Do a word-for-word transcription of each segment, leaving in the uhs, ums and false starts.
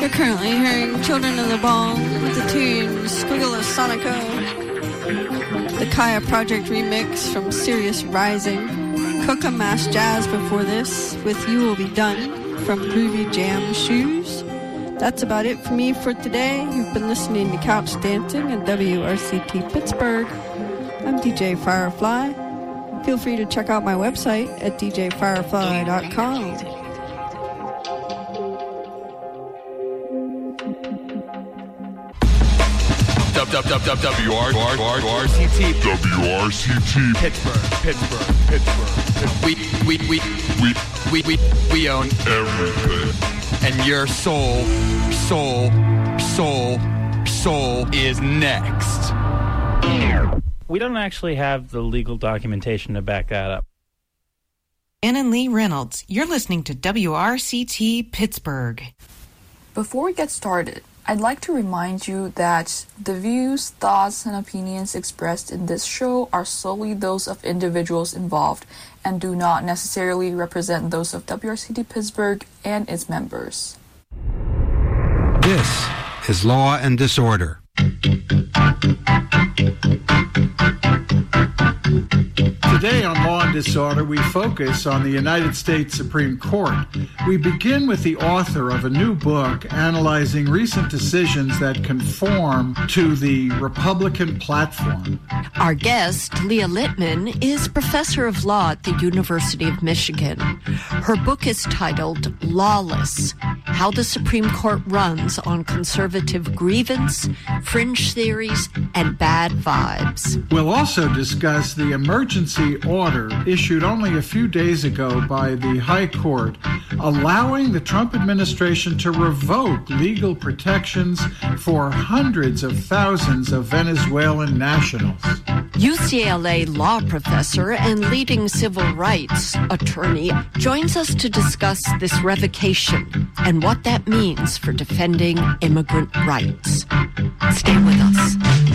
Currently hearing Children of the Bong with the tune Squiggle of Sonico. The Kaya Project remix from Sirius Rising. Coca Mass Jazz before this with You Will Be Done from Groovy Jam Shoes. That's about it for me for today. You've been listening to Couch Dancing at W R C T Pittsburgh. I'm D J Firefly. Feel free to check out my website at d j firefly dot com. W R C T W R C T Pittsburgh, Pittsburgh, Pittsburgh. We we we we we we we own everything. And your soul, soul, soul, soul is next. We don't actually have the legal documentation to back that up. Ann and Lee Reynolds, you're listening to W R C T Pittsburgh. Before we get started, I'd like to remind you that the views, thoughts, and opinions expressed in this show are solely those of individuals involved and do not necessarily represent those of W R C T Pittsburgh and its members. This is Law and Disorder. Today on Law and Disorder, we focus on the United States Supreme Court. We begin with the author of a new book analyzing recent decisions that conform to the Republican platform. Our guest, Leah Littman, is professor of law at the University of Michigan. Her book is titled Lawless: How the Supreme Court Runs on Conservative Grievance, Fringe Theories, and Bad Vibes. We'll also discuss the emergency order issued only a few days ago by the High Court allowing the Trump administration to revoke legal protections for hundreds of thousands of Venezuelan nationals. U C L A law professor and leading civil rights attorney joins us to discuss this revocation and what that means for defending immigrant rights. Stay with us.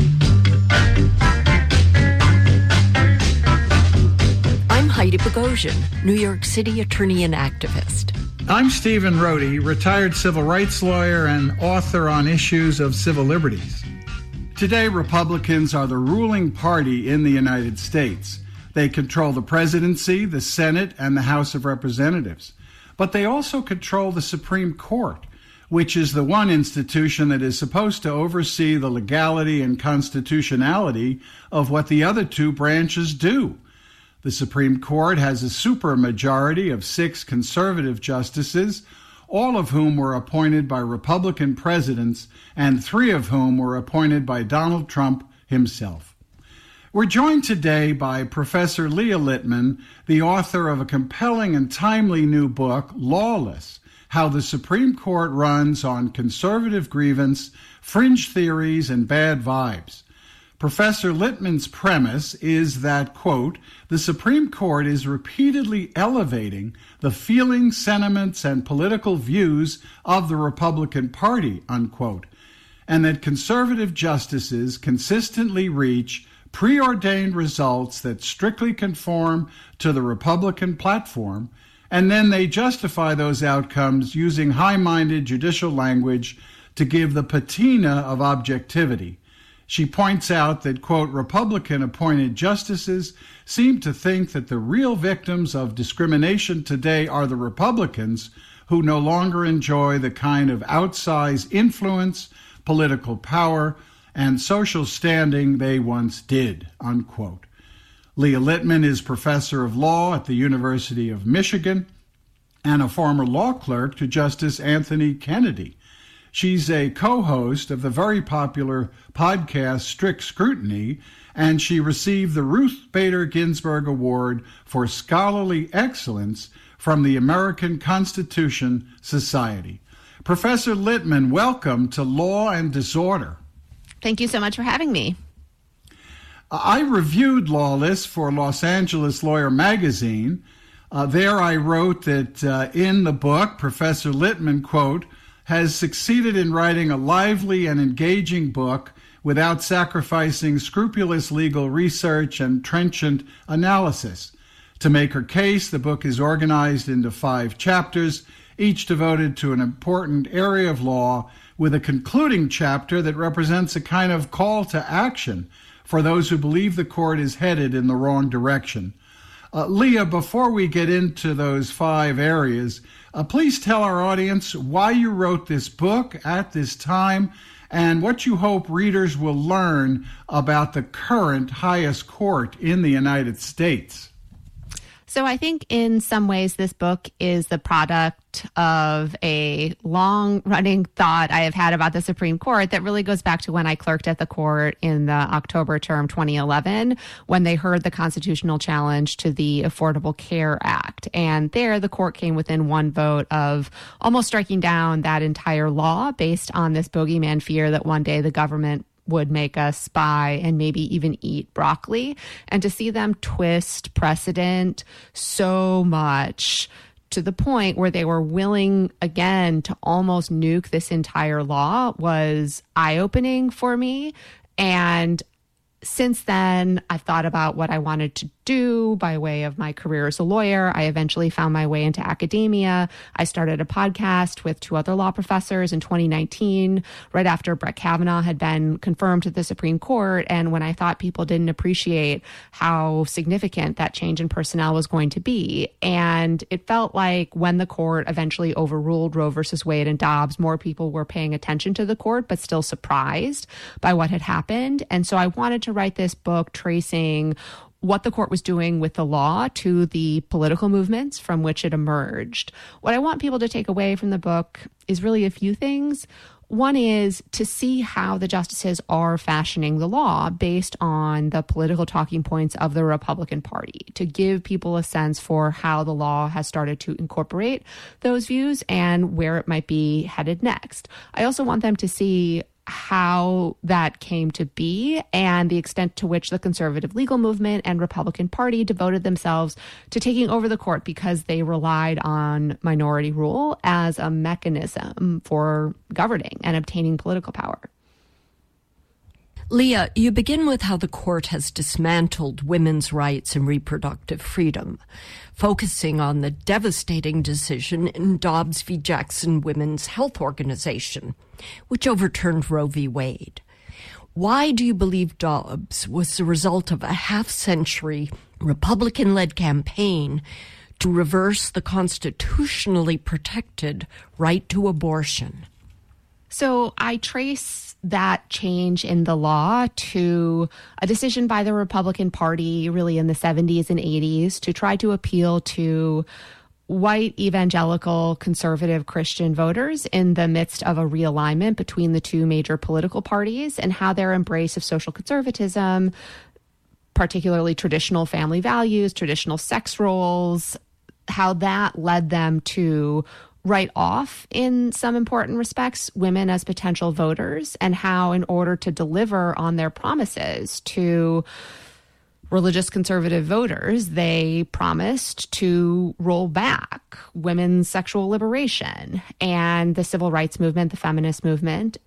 I'm Heidi Bogosian, New York City attorney and activist. I'm Stephen Rohde, retired civil rights lawyer and author on issues of civil liberties. Today, Republicans are the ruling party in the United States. They control the presidency, the Senate, and the House of Representatives. But they also control the Supreme Court, which is the one institution that is supposed to oversee the legality and constitutionality of what the other two branches do. The Supreme Court has a supermajority of six conservative justices, all of whom were appointed by Republican presidents, and three of whom were appointed by Donald Trump himself. We're joined today by Professor Leah Littman, the author of a compelling and timely new book, Lawless: How the Supreme Court Runs on Conservative Grievance, Fringe Theories, and Bad Vibes. Professor Littman's premise is that, quote, the Supreme Court is repeatedly elevating the feelings, sentiments, and political views of the Republican Party, unquote, and that conservative justices consistently reach preordained results that strictly conform to the Republican platform, and then they justify those outcomes using high-minded judicial language to give the patina of objectivity. She points out that, quote, Republican-appointed justices seem to think that the real victims of discrimination today are the Republicans, who no longer enjoy the kind of outsized influence, political power, and social standing they once did, unquote. Leah Littman is professor of law at the University of Michigan and a former law clerk to Justice Anthony Kennedy. She's a co-host of the very popular podcast Strict Scrutiny, and she received the Ruth Bader Ginsburg Award for Scholarly Excellence from the American Constitution Society. Professor Littman, welcome to Law and Disorder. Thank you so much for having me. I reviewed Lawless for Los Angeles Lawyer magazine. Uh, there I wrote that uh, in the book, Professor Littman, quote, has succeeded in writing a lively and engaging book without sacrificing scrupulous legal research and trenchant analysis. To make her case, the book is organized into five chapters, each devoted to an important area of law, with a concluding chapter that represents a kind of call to action for those who believe the court is headed in the wrong direction. Uh, Leah, before we get into those five areas, uh, please tell our audience why you wrote this book at this time and what you hope readers will learn about the current highest court in the United States. So I think in some ways this book is the product of a long-running thought I have had about the Supreme Court that really goes back to when I clerked at the court in the October term twenty eleven, when they heard the constitutional challenge to the Affordable Care Act. And there the court came within one vote of almost striking down that entire law based on this bogeyman fear that one day the government would make us spy and maybe even eat broccoli. And to see them twist precedent so much to the point where they were willing again to almost nuke this entire law was eye-opening for me. And since then, I've thought about what I wanted to do by way of my career as a lawyer. I eventually found my way into academia. I started a podcast with two other law professors in twenty nineteen, right after Brett Kavanaugh had been confirmed to the Supreme Court. And when I thought people didn't appreciate how significant that change in personnel was going to be. And it felt like when the court eventually overruled Roe versus Wade and Dobbs, more people were paying attention to the court, but still surprised by what had happened. And so I wanted to write this book tracing what the court was doing with the law to the political movements from which it emerged. What I want people to take away from the book is really a few things. One is to see how the justices are fashioning the law based on the political talking points of the Republican Party, to give people a sense for how the law has started to incorporate those views and where it might be headed next. I also want them to see how that came to be and the extent to which the conservative legal movement and Republican Party devoted themselves to taking over the court because they relied on minority rule as a mechanism for governing and obtaining political power. Leah, you begin with how the court has dismantled women's rights and reproductive freedom, focusing on the devastating decision in Dobbs v. Jackson Women's Health Organization, which overturned Roe v. Wade. Why do you believe Dobbs was the result of a half-century Republican-led campaign to reverse the constitutionally protected right to abortion? So I trace that change in the law to a decision by the Republican Party really in the seventies and eighties to try to appeal to white evangelical conservative Christian voters in the midst of a realignment between the two major political parties, and how their embrace of social conservatism, particularly traditional family values, traditional sex roles, how that led them to write off, in some important respects, women as potential voters, and how in order to deliver on their promises to religious conservative voters, they promised to roll back women's sexual liberation and the civil rights movement, the feminist movement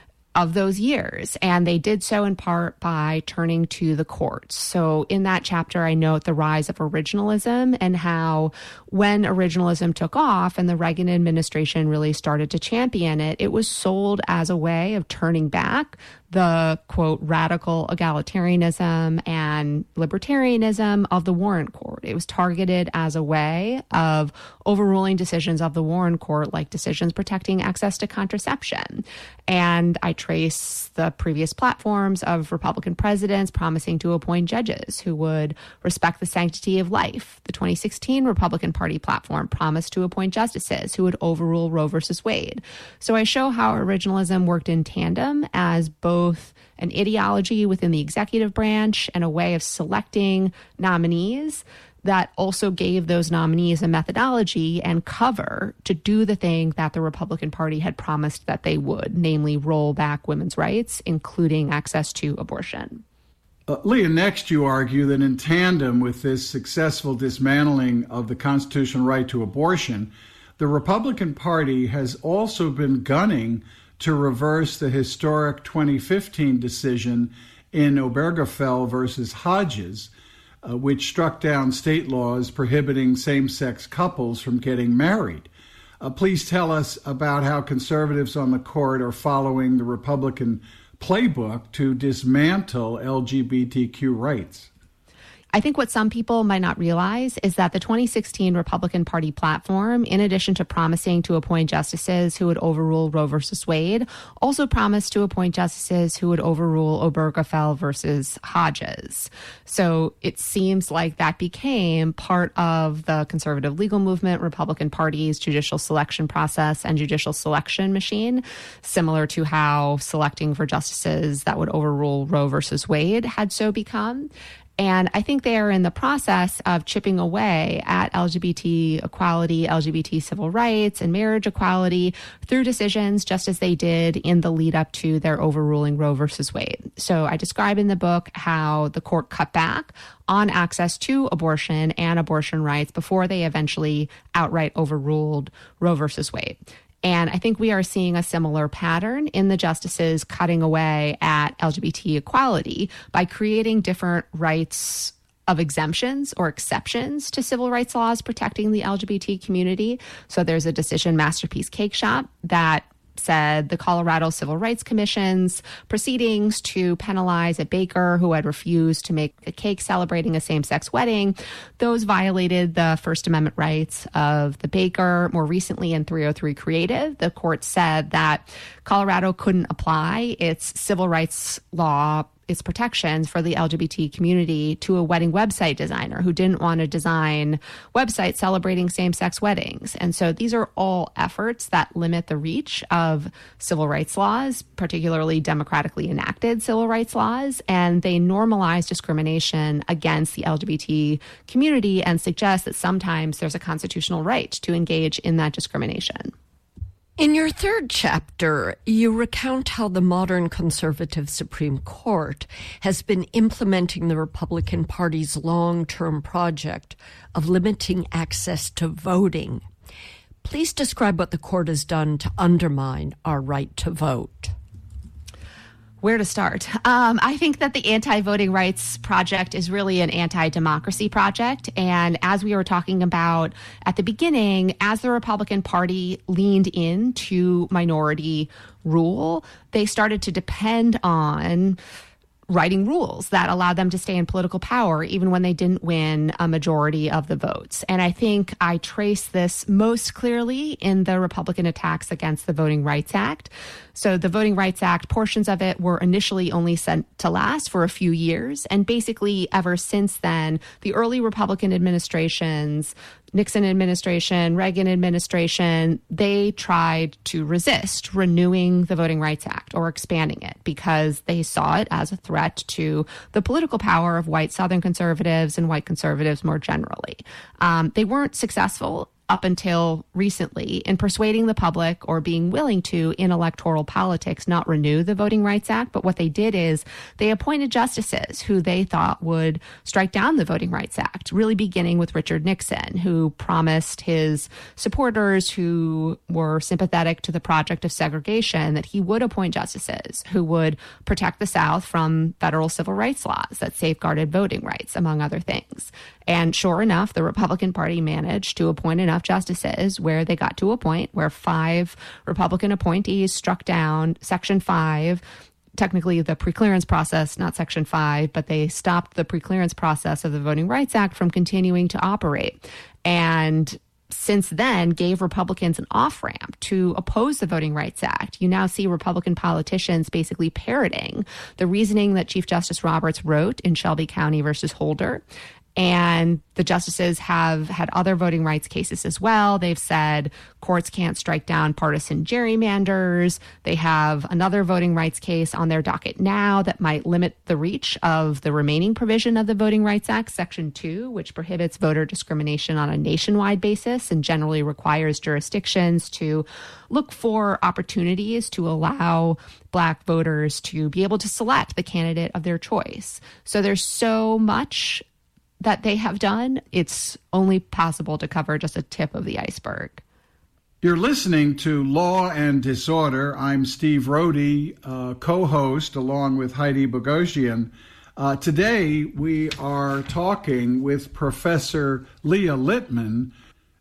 of those years. And they did so in part by turning to the courts. So in that chapter, I note the rise of originalism and how when originalism took off and the Reagan administration really started to champion it, it was sold as a way of turning back the, quote, radical egalitarianism and libertarianism of the Warren Court. It was targeted as a way of overruling decisions of the Warren Court, like decisions protecting access to contraception. And I trace the previous platforms of Republican presidents promising to appoint judges who would respect the sanctity of life. The twenty sixteen Republican Party platform promised to appoint justices who would overrule Roe versus Wade. So I show how originalism worked in tandem as both both an ideology within the executive branch and a way of selecting nominees that also gave those nominees a methodology and cover to do the thing that the Republican Party had promised that they would, namely roll back women's rights, including access to abortion. Uh, Leah, next you argue that in tandem with this successful dismantling of the constitutional right to abortion, the Republican Party has also been gunning to reverse the historic twenty fifteen decision in Obergefell versus Hodges, uh, which struck down state laws prohibiting same-sex couples from getting married. Uh, please tell us about how conservatives on the court are following the Republican playbook to dismantle L G B T Q rights. I think what some people might not realize is that the twenty sixteen Republican Party platform, in addition to promising to appoint justices who would overrule Roe versus Wade, also promised to appoint justices who would overrule Obergefell versus Hodges. So it seems like that became part of the conservative legal movement, Republican Party's judicial selection process and judicial selection machine, similar to how selecting for justices that would overrule Roe versus Wade had so become. And I think they are in the process of chipping away at L G B T equality, L G B T civil rights, and marriage equality through decisions, just as they did in the lead up to their overruling Roe versus Wade. So I describe in the book how the court cut back on access to abortion and abortion rights before they eventually outright overruled Roe versus Wade. And I think we are seeing a similar pattern in the justices cutting away at L G B T equality by creating different rights of exemptions or exceptions to civil rights laws protecting the L G B T community. So there's a decision, Masterpiece Cake Shop, that said the Colorado Civil Rights Commission's proceedings to penalize a baker who had refused to make a cake celebrating a same-sex wedding, those violated the First Amendment rights of the baker. More recently in three oh three Creative, the court said that Colorado couldn't apply its civil rights law, its protections for the L G B T community to a wedding website designer who didn't want to design websites celebrating same-sex weddings. And so these are all efforts that limit the reach of civil rights laws, particularly democratically enacted civil rights laws, and they normalize discrimination against the L G B T community and suggest that sometimes there's a constitutional right to engage in that discrimination. In your third chapter, you recount how the modern conservative Supreme Court has been implementing the Republican Party's long-term project of limiting access to voting. Please describe what the court has done to undermine our right to vote. Where to start? Um, I think that the Anti-Voting Rights Project is really an anti-democracy project. And as we were talking about at the beginning, as the Republican Party leaned into minority rule, they started to depend on writing rules that allowed them to stay in political power even when they didn't win a majority of the votes. And I think I trace this most clearly in the Republican attacks against the Voting Rights Act. So the Voting Rights Act, portions of it were initially only sent to last for a few years. And basically ever since then, the early Republican administrations, Nixon administration, Reagan administration, they tried to resist renewing the Voting Rights Act or expanding it because they saw it as a threat to the political power of white Southern conservatives and white conservatives more generally. Um, they weren't successful up until recently in persuading the public or being willing to, in electoral politics, not renew the Voting Rights Act. But what they did is they appointed justices who they thought would strike down the Voting Rights Act, really beginning with Richard Nixon, who promised his supporters who were sympathetic to the project of segregation that he would appoint justices who would protect the South from federal civil rights laws that safeguarded voting rights, among other things. And sure enough, the Republican Party managed to appoint enough justices where they got to a point where five Republican appointees struck down Section five, technically the preclearance process, not Section five, but they stopped the preclearance process of the Voting Rights Act from continuing to operate. And since then gave Republicans an off-ramp to oppose the Voting Rights Act. You now see Republican politicians basically parroting the reasoning that Chief Justice Roberts wrote in Shelby County versus Holder. And the justices have had other voting rights cases as well. They've said courts can't strike down partisan gerrymanders. They have another voting rights case on their docket now that might limit the reach of the remaining provision of the Voting Rights Act, Section two, which prohibits voter discrimination on a nationwide basis and generally requires jurisdictions to look for opportunities to allow Black voters to be able to select the candidate of their choice. So there's so much that they have done, it's only possible to cover just a tip of the iceberg. You're listening to Law and Disorder. I'm Steve Rohde, uh, co-host along with Heidi Bogosian. Uh, today we are talking with Professor Leah Littman.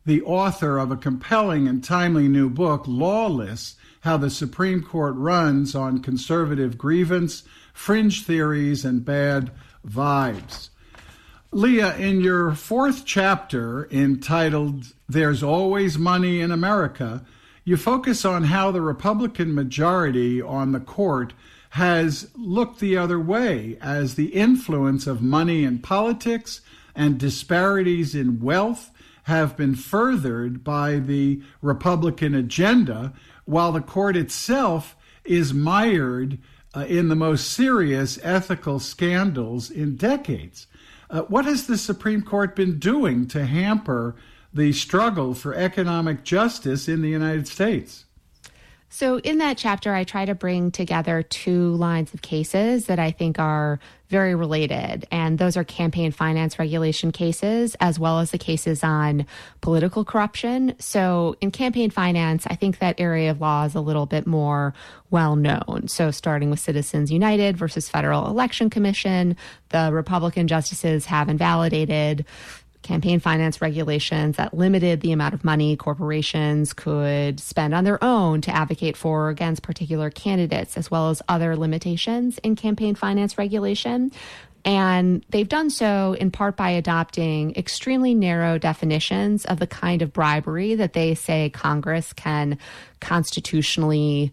the author of a compelling and timely new book, Lawless: How the Supreme Court Runs on Conservative Grievance, Fringe Theories, and Bad Vibes. Leah, in your fourth chapter entitled There's Always Money in America, you focus on how the Republican majority on the court has looked the other way as the influence of money in politics and disparities in wealth have been furthered by the Republican agenda, while the court itself is mired uh, in the most serious ethical scandals in decades. Uh, what has the Supreme Court been doing to hamper the struggle for economic justice in the United States? So in that chapter, I try to bring together two lines of cases that I think are very related. And those are campaign finance regulation cases, as well as the cases on political corruption. So in campaign finance, I think that area of law is a little bit more well known. So starting with Citizens United versus Federal Election Commission, the Republican justices have invalidated campaign finance regulations that limited the amount of money corporations could spend on their own to advocate for or against particular candidates, as well as other limitations in campaign finance regulation. And they've done so in part by adopting extremely narrow definitions of the kind of bribery that they say Congress can constitutionally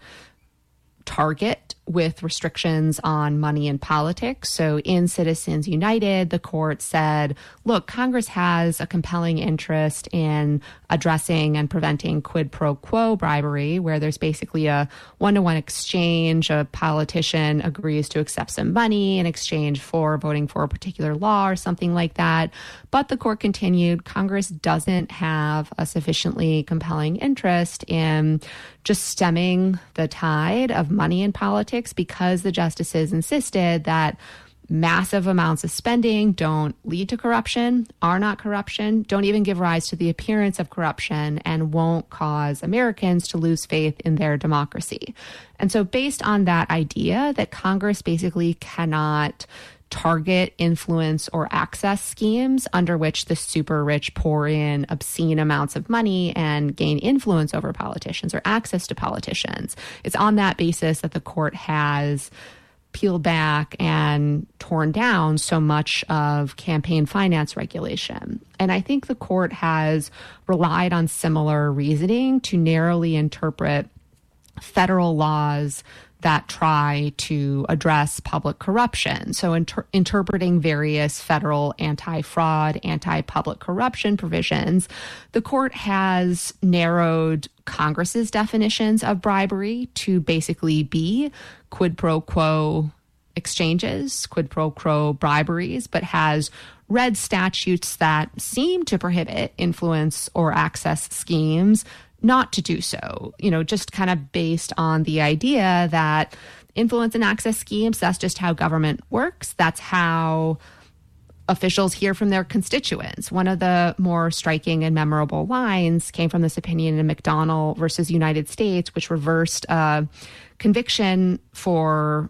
target with restrictions on money in politics. So in Citizens United, the court said, look, Congress has a compelling interest in addressing and preventing quid pro quo bribery, where there's basically a one-to-one exchange. A politician agrees to accept some money in exchange for voting for a particular law or something like that. But the court continued, Congress doesn't have a sufficiently compelling interest in just stemming the tide of money in politics, because the justices insisted that massive amounts of spending don't lead to corruption, are not corruption, don't even give rise to the appearance of corruption, and won't cause Americans to lose faith in their democracy. And so based on that idea that Congress basically cannot target, influence, or access schemes under which the super rich pour in obscene amounts of money and gain influence over politicians or access to politicians, it's on that basis that the court has peeled back and torn down so much of campaign finance regulation. And I think the court has relied on similar reasoning to narrowly interpret federal laws that try to address public corruption. So inter- interpreting various federal anti-fraud, anti-public corruption provisions, the court has narrowed Congress's definitions of bribery to basically be quid pro quo exchanges, quid pro quo briberies, but has read statutes that seem to prohibit influence or access schemes not to do so, you know, just kind of based on the idea that influence and access schemes, that's just how government works. That's how officials hear from their constituents. One of the more striking and memorable lines came from this opinion in McDonnell versus United States, which reversed a conviction for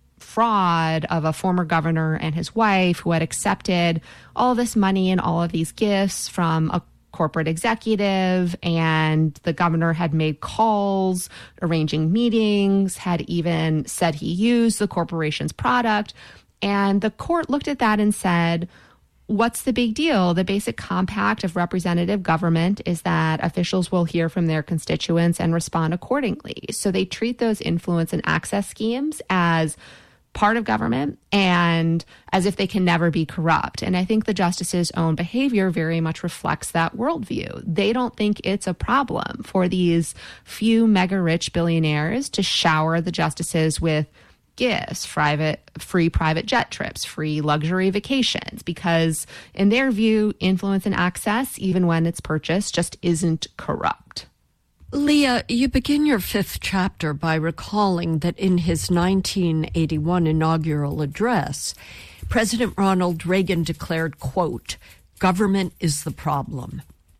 fraud of a former governor and his wife who had accepted all this money and all of these gifts from a corporate executive, and the governor had made calls, arranging meetings, had even said he used the corporation's product. And the court looked at that and said, what's the big deal? The basic compact of representative government is that officials will hear from their constituents and respond accordingly. So they treat those influence and access schemes as part of government and as if they can never be corrupt. And I think the justices' own behavior very much reflects that worldview. They don't think it's a problem for these few mega rich billionaires to shower the justices with gifts, private, free private jet trips, free luxury vacations, because in their view, influence and access, even when it's purchased, just isn't corrupt. Leah, you begin your fifth chapter by recalling that in his nineteen eighty-one inaugural address, President Ronald Reagan declared, quote, "Government is the problem."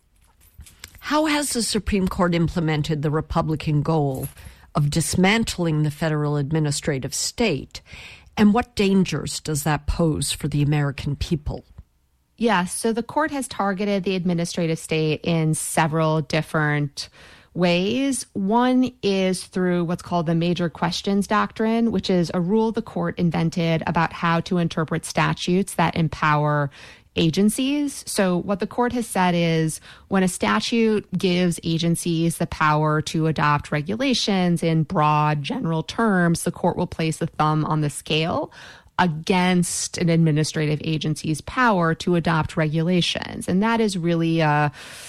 How has the Supreme Court implemented the Republican goal of dismantling the federal administrative state, and what dangers does that pose for the American people? Yes. So the court has targeted the administrative state in several different ways. One is through what's called the major questions doctrine, which is a rule the court invented about how to interpret statutes that empower agencies. So what the court has said is when a statute gives agencies the power to adopt regulations in broad general terms, the court will place a thumb on the scale against an administrative agency's power to adopt regulations. And that is really a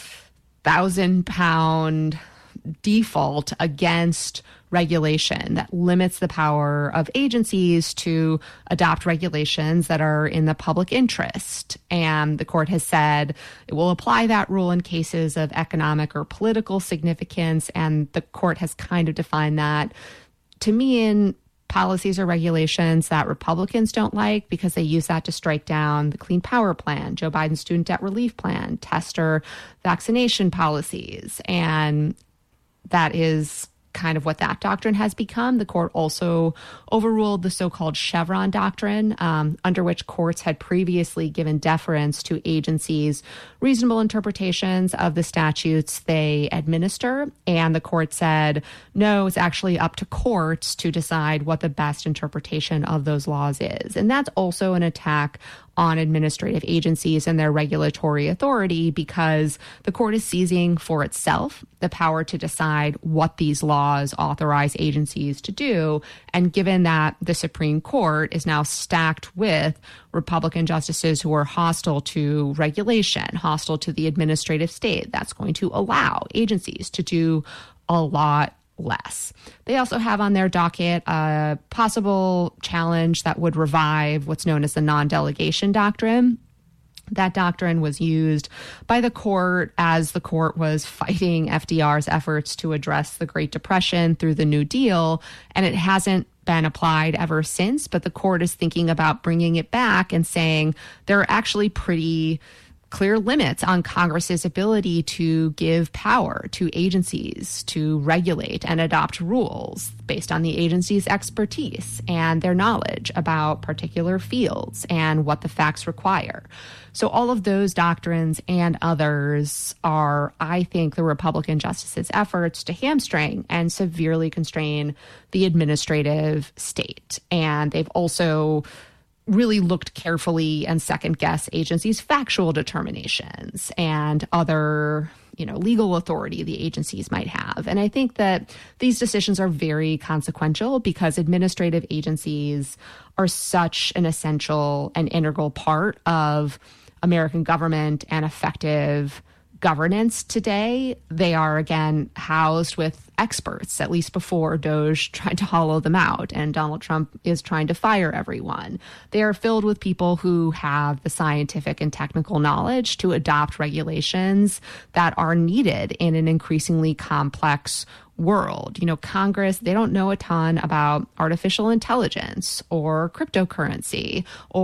thousand pound default against regulation that limits the power of agencies to adopt regulations that are in the public interest. And the court has said it will apply that rule in cases of economic or political significance. And the court has kind of defined that to mean policies or regulations that Republicans don't like because they use that to strike down the Clean Power Plan, Joe Biden's student debt relief plan, tester vaccination policies. And that is kind of what that doctrine has become. The court also overruled the so-called Chevron doctrine, um, under which courts had previously given deference to agencies' reasonable interpretations of the statutes they administer. And the court said, no, it's actually up to courts to decide what the best interpretation of those laws is. And that's also an attack on administrative agencies and their regulatory authority because the court is seizing for itself the power to decide what these laws authorize agencies to do. And given that the Supreme Court is now stacked with Republican justices who are hostile to regulation, hostile to the administrative state, that's going to allow agencies to do a lot less. They also have on their docket a possible challenge that would revive what's known as the non-delegation doctrine. That doctrine was used by the court as the court was fighting F D R's efforts to address the Great Depression through the New Deal, and it hasn't been applied ever since, but the court is thinking about bringing it back and saying there are actually pretty clear limits on Congress's ability to give power to agencies to regulate and adopt rules based on the agency's expertise and their knowledge about particular fields and what the facts require. So all of those doctrines and others are, I think, the Republican justices' efforts to hamstring and severely constrain the administrative state. And they've also really looked carefully and second guess agencies' factual determinations and other, you know, legal authority the agencies might have. And I think that these decisions are very consequential because administrative agencies are such an essential and integral part of American government and effective governance today. They are, again, housed with experts, at least before DOJ tried to hollow them out and Donald Trump is trying to fire everyone. They are filled with people who have the scientific and technical knowledge to adopt regulations that are needed in an increasingly complex world. You know, Congress, they don't know a ton about artificial intelligence or cryptocurrency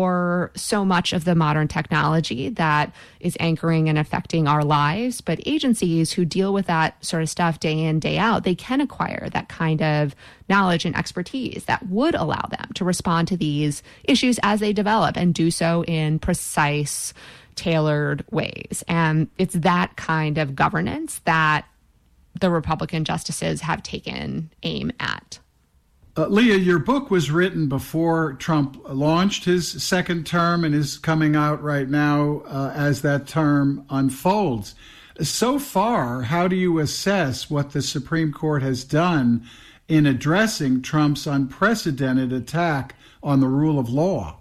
or so much of the modern technology that is anchoring and affecting our lives. But agencies who deal with that sort of stuff day in, day out, they can acquire that kind of knowledge and expertise that would allow them to respond to these issues as they develop and do so in precise, tailored ways. And it's that kind of governance that the Republican justices have taken aim at. Uh, Leah, your book was written before Trump launched his second term and is coming out right now uh, as that term unfolds. So far, how do you assess what the Supreme Court has done in addressing Trump's unprecedented attack on the rule of law?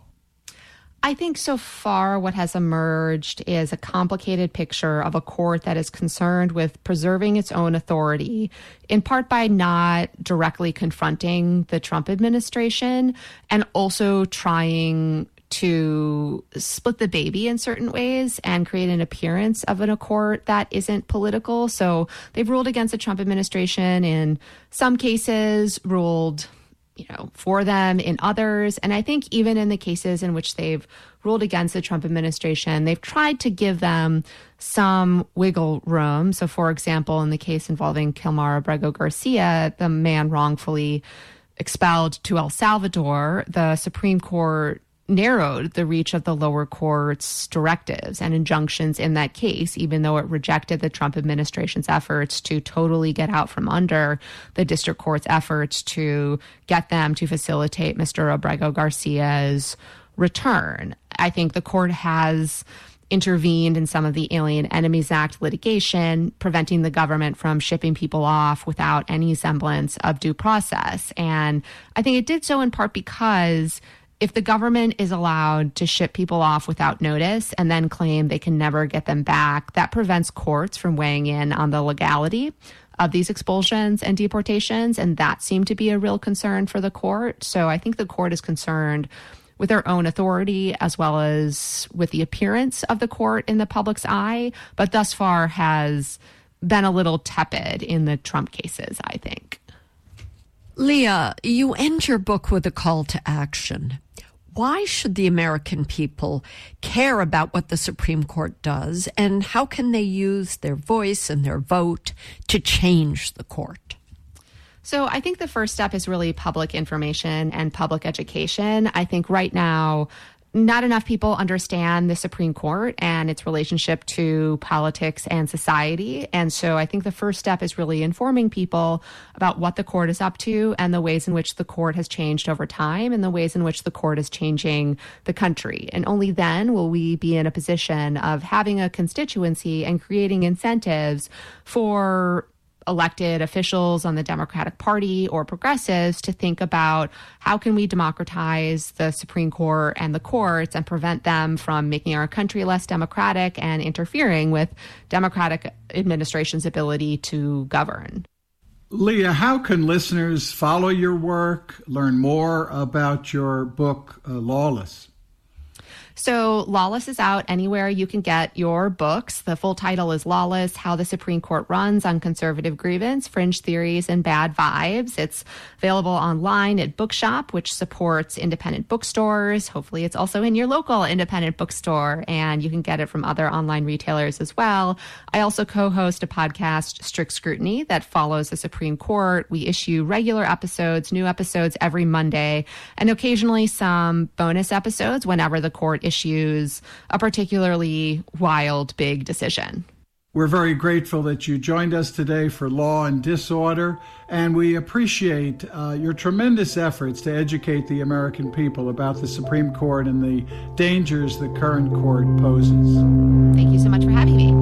I think so far what has emerged is a complicated picture of a court that is concerned with preserving its own authority, in part by not directly confronting the Trump administration and also trying to split the baby in certain ways and create an appearance of an court that isn't political. So they've ruled against the Trump administration in some cases, ruled you know, for them in others. And I think even in the cases in which they've ruled against the Trump administration, they've tried to give them some wiggle room. So, for example, in the case involving Kilmar Abrego Garcia, the man wrongfully expelled to El Salvador, the Supreme Court narrowed the reach of the lower court's directives and injunctions in that case, even though it rejected the Trump administration's efforts to totally get out from under the district court's efforts to get them to facilitate Mister Abrego Garcia's return. I think the court has intervened in some of the Alien Enemies Act litigation, preventing the government from shipping people off without any semblance of due process. And I think it did so in part because if the government is allowed to ship people off without notice and then claim they can never get them back, that prevents courts from weighing in on the legality of these expulsions and deportations. And that seemed to be a real concern for the court. So I think the court is concerned with their own authority as well as with the appearance of the court in the public's eye, but thus far has been a little tepid in the Trump cases, I think. Leah, you end your book with a call to action. Why should the American people care about what the Supreme Court does, and how can they use their voice and their vote to change the court? So I think the first step is really public information and public education. I think right now, not enough people understand the Supreme Court and its relationship to politics and society. And so I think the first step is really informing people about what the court is up to and the ways in which the court has changed over time and the ways in which the court is changing the country. And only then will we be in a position of having a constituency and creating incentives for elected officials on the Democratic Party or progressives to think about how can we democratize the Supreme Court and the courts and prevent them from making our country less democratic and interfering with Democratic administration's ability to govern. Leah, how can listeners follow your work, learn more about your book, uh, Lawless? So Lawless is out anywhere you can get your books. The full title is Lawless, How the Supreme Court Runs on Conservative Grievance, Fringe Theories, and Bad Vibes. It's available online at Bookshop, which supports independent bookstores. Hopefully it's also in your local independent bookstore, and you can get it from other online retailers as well. I also co-host a podcast, Strict Scrutiny, that follows the Supreme Court. We issue regular episodes, new episodes every Monday, and occasionally some bonus episodes whenever the court issues a particularly wild, big decision. We're very grateful that you joined us today for Law and Disorder, and we appreciate uh, your tremendous efforts to educate the American people about the Supreme Court and the dangers the current court poses. Thank you so much for having me.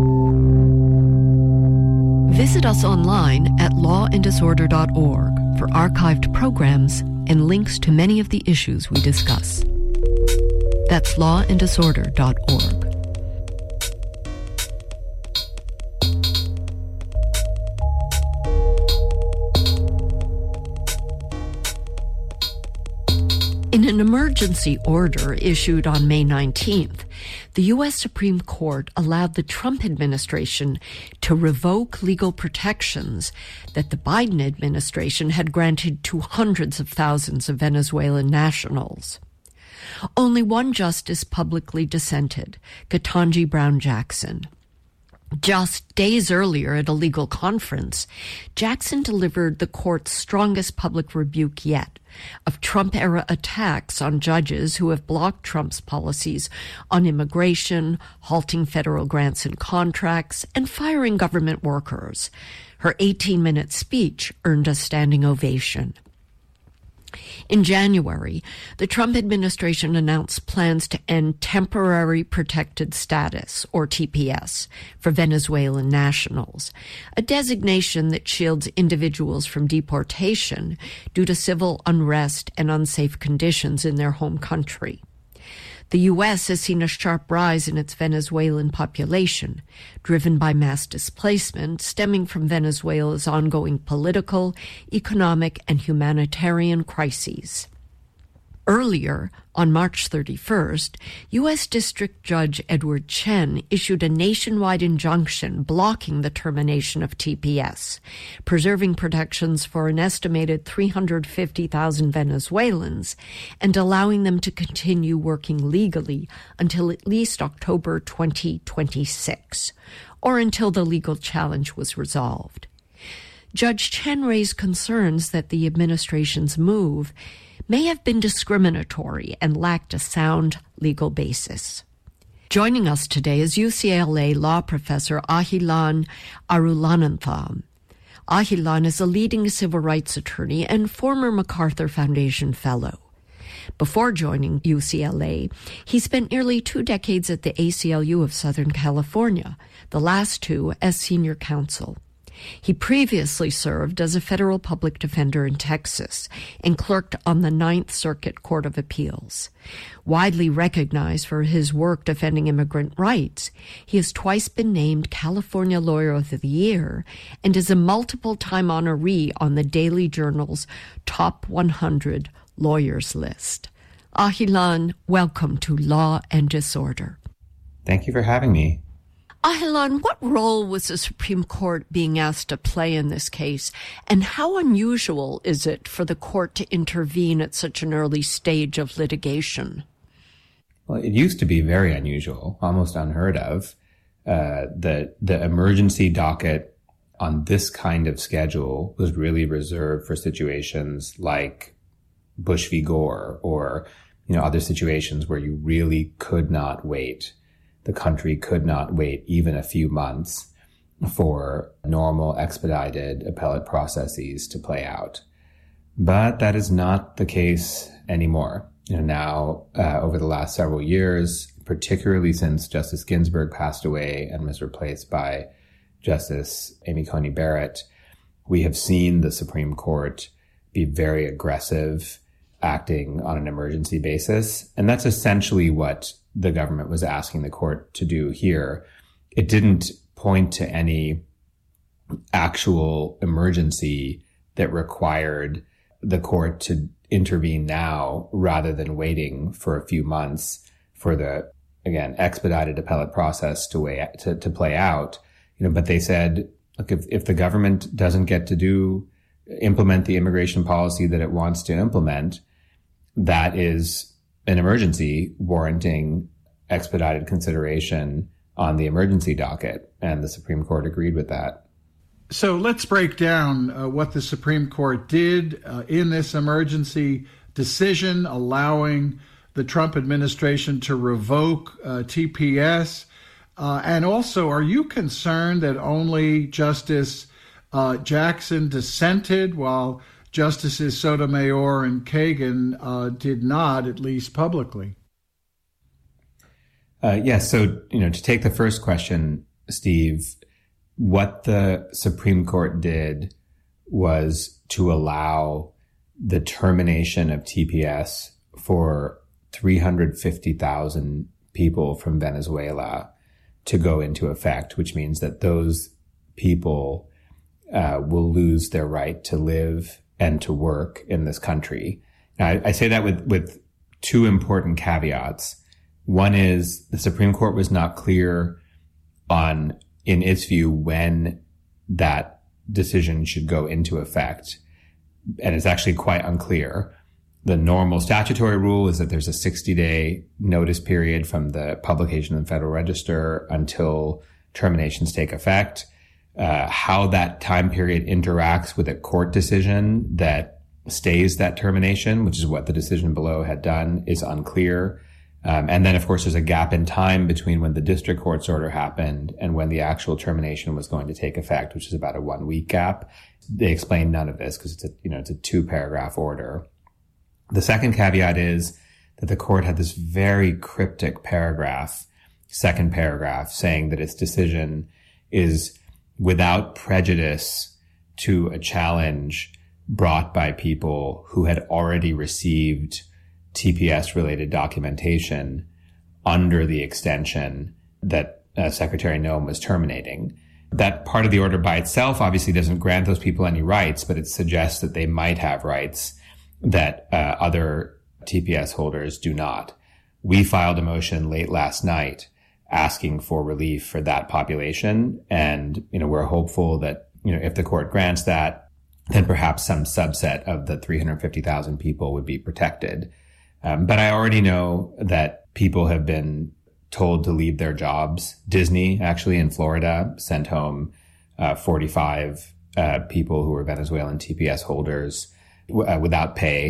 Visit us online at law and disorder dot org for archived programs and links to many of the issues we discuss. That's law and disorder dot org. In an emergency order issued on May nineteenth, the U S Supreme Court allowed the Trump administration to revoke legal protections that the Biden administration had granted to hundreds of thousands of Venezuelan nationals. Only one justice publicly dissented, Ketanji Brown Jackson. Just days earlier at a legal conference, Jackson delivered the court's strongest public rebuke yet of Trump-era attacks on judges who have blocked Trump's policies on immigration, halting federal grants and contracts, and firing government workers. Her eighteen-minute speech earned a standing ovation. In January, the Trump administration announced plans to end Temporary Protected Status, or T P S, for Venezuelan nationals, a designation that shields individuals from deportation due to civil unrest and unsafe conditions in their home country. The U S has seen a sharp rise in its Venezuelan population, driven by mass displacement stemming from Venezuela's ongoing political, economic, and humanitarian crises. Earlier, on March thirty-first, U S District Judge Edward Chen issued a nationwide injunction blocking the termination of T P S, preserving protections for an estimated three hundred fifty thousand Venezuelans and allowing them to continue working legally until at least October twenty twenty-six, or until the legal challenge was resolved. Judge Chen raised concerns that the administration's move may have been discriminatory and lacked a sound legal basis. Joining us today is U C L A law professor Ahilan Arulanantham. Ahilan is a leading civil rights attorney and former MacArthur Foundation fellow. Before joining U C L A, he spent nearly two decades at the A C L U of Southern California, the last two as senior counsel. He previously served as a federal public defender in Texas and clerked on the Ninth Circuit Court of Appeals. Widely recognized for his work defending immigrant rights, he has twice been named California Lawyer of the Year and is a multiple-time honoree on the Daily Journal's Top one hundred Lawyers list. Ahilan, welcome to Law and Disorder. Thank you for having me. Ahilan, what role was the Supreme Court being asked to play in this case, and how unusual is it for the court to intervene at such an early stage of litigation? Well, it used to be very unusual, almost unheard of. Uh, the, the emergency docket on this kind of schedule was really reserved for situations like Bush v. Gore or, you know, other situations where you really could not wait. The country could not wait even a few months for normal expedited appellate processes to play out. But that is not the case anymore. You know, now, uh, over the last several years, particularly since Justice Ginsburg passed away and was replaced by Justice Amy Coney Barrett, we have seen the Supreme Court be very aggressive, acting on an emergency basis. And that's essentially what the government was asking the court to do here. It didn't point to any actual emergency that required the court to intervene now rather than waiting for a few months for the, again, expedited appellate process to, weigh, to, to play out. You know, but they said, look, if, if the government doesn't get to do, implement the immigration policy that it wants to implement, that is an emergency warranting expedited consideration on the emergency docket. And the Supreme Court agreed with that. So let's break down uh, what the Supreme Court did uh, in this emergency decision, allowing the Trump administration to revoke uh, T P S. Uh, and also, are you concerned that only Justice uh, Jackson dissented while Justices Sotomayor and Kagan uh, did not, at least publicly? Uh, yes. So, you know, to take the first question, Steve, what the Supreme Court did was to allow the termination of T P S for three hundred fifty thousand people from Venezuela to go into effect, which means that those people uh, will lose their right to live and to work in this country. Now, I, I say that with, with two important caveats. One is the Supreme Court was not clear on, in its view, when that decision should go into effect. And it's actually quite unclear. The normal statutory rule is that there's a sixty-day notice period from the publication in the Federal Register until terminations take effect. Uh, how that time period interacts with a court decision that stays that termination, which is what the decision below had done, is unclear. Um, and then, of course, there's a gap in time between when the district court's order happened and when the actual termination was going to take effect, which is about a one-week gap. They explain none of this because it's a, you know, it's a two-paragraph order. The second caveat is that the court had this very cryptic paragraph, second paragraph, saying that its decision is without prejudice to a challenge brought by people who had already received T P S-related documentation under the extension that uh, Secretary Noem was terminating. That part of the order by itself obviously doesn't grant those people any rights, but it suggests that they might have rights that uh, other T P S holders do not. We filed a motion late last night asking for relief for that population. And, you know, we're hopeful that, you know, if the court grants that, then perhaps some subset of the three hundred fifty thousand people would be protected. Um, but I already know that people have been told to leave their jobs. Disney, actually, in Florida, sent home uh, forty-five uh, people who were Venezuelan T P S holders w- uh, without pay.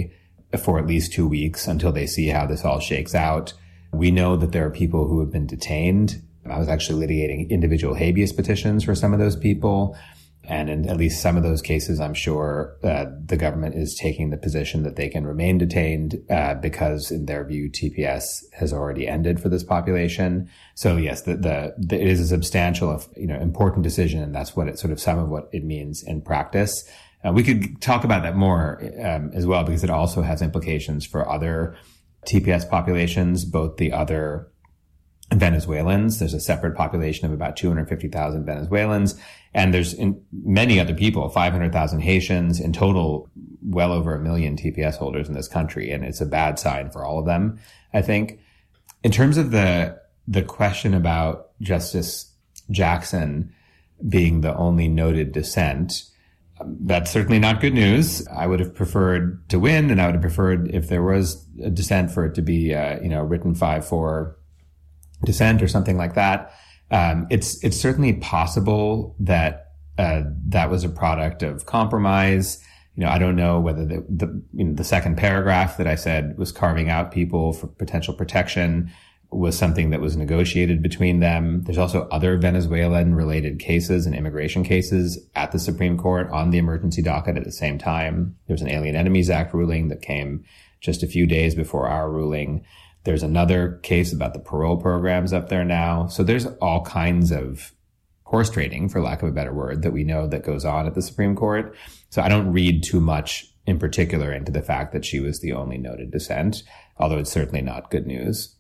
for at least two weeks until they see how this all shakes out. We know that there are people who have been detained. I was actually litigating individual habeas petitions for some of those people. And in at least some of those cases, I'm sure uh, the government is taking the position that they can remain detained uh, because, in their view, T P S has already ended for this population. So, yes, the, the, the, it is a substantial, you know, important decision, and that's what it sort of some of what it means in practice. Uh, we could talk about that more um, as well, because it also has implications for other T P S populations, both the other Venezuelans. There's a separate population of about two hundred fifty thousand Venezuelans. And there's in many other people, five hundred thousand Haitians, in total, well over a million T P S holders in this country. And it's a bad sign for all of them, I think. In terms of the, the question about Justice Jackson being the only noted dissent, that's certainly not good news. I would have preferred to win, and I would have preferred if there was a dissent for it to be, uh, you know, written five four dissent or something like that. Um, it's, it's certainly possible that, uh, that was a product of compromise. You know, I don't know whether the, the, you know, the second paragraph that I said was carving out people for potential protection was something that was negotiated between them. There's also other Venezuelan related cases and immigration cases at the Supreme Court on the emergency docket at the same time. There's an Alien Enemies Act ruling that came just a few days before our ruling. There's another case about the parole programs up there now. So there's all kinds of horse trading, for lack of a better word, that we know that goes on at the Supreme Court. So I don't read too much in particular into the fact that she was the only noted dissent, although it's certainly not good news.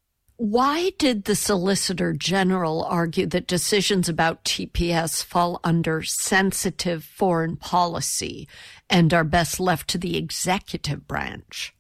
Why did the Solicitor General argue that decisions about T P S fall under sensitive foreign policy and are best left to the executive branch?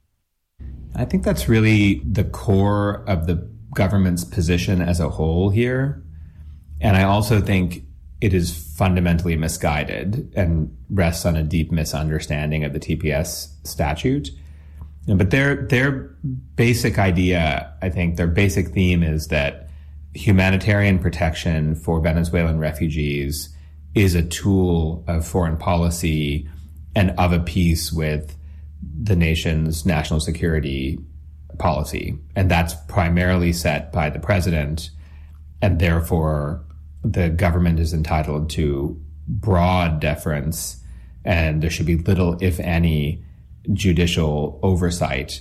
I think that's really the core of the government's position as a whole here. And I also think it is fundamentally misguided and rests on a deep misunderstanding of the T P S statute. But their their basic idea, I think, their basic theme is that humanitarian protection for Venezuelan refugees is a tool of foreign policy and of a piece with the nation's national security policy. And that's primarily set by the president. And therefore, the government is entitled to broad deference, and there should be little, if any, judicial oversight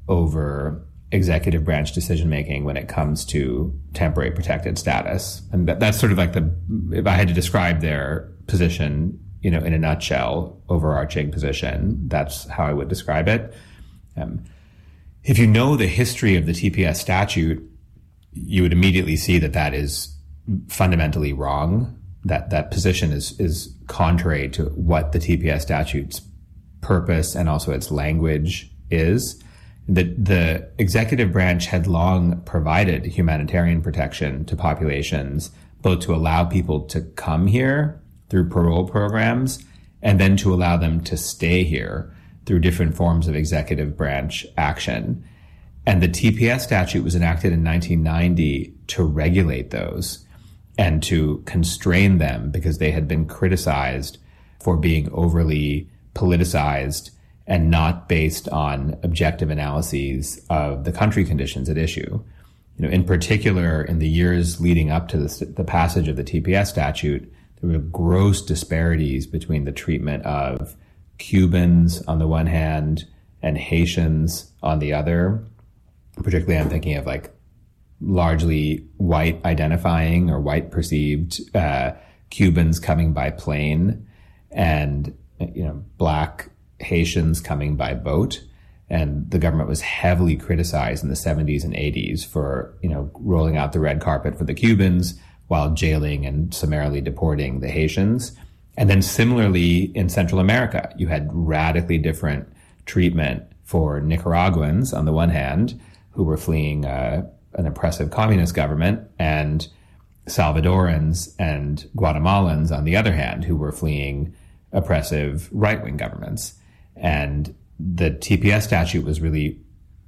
over executive branch decision-making when it comes to temporary protected status. And that, that's sort of like the, if I had to describe their position, you know, in a nutshell, overarching position, that's how I would describe it. Um, if you know the history of the T P S statute, you would immediately see that that is fundamentally wrong. That that position is is contrary to what the T P S statute's purpose and also its language is. The, the executive branch had long provided humanitarian protection to populations, both to allow people to come here through parole programs, and then to allow them to stay here through different forms of executive branch action. And the T P S statute was enacted in nineteen ninety to regulate those and to constrain them because they had been criticized for being overly politicized and not based on objective analyses of the country conditions at issue. You know, in particular, in the years leading up to the, the passage of the T P S statute, there were gross disparities between the treatment of Cubans on the one hand and Haitians on the other. Particularly, I'm thinking of like largely white identifying or white perceived uh, Cubans coming by plane and, you know, black Haitians coming by boat. And the government was heavily criticized in the seventies and eighties for, you know, rolling out the red carpet for the Cubans while jailing and summarily deporting the Haitians. And then similarly in Central America, you had radically different treatment for Nicaraguans on the one hand, who were fleeing uh, an oppressive communist government, and Salvadorans and Guatemalans on the other hand, who were fleeing oppressive right-wing governments. And the T P S statute was really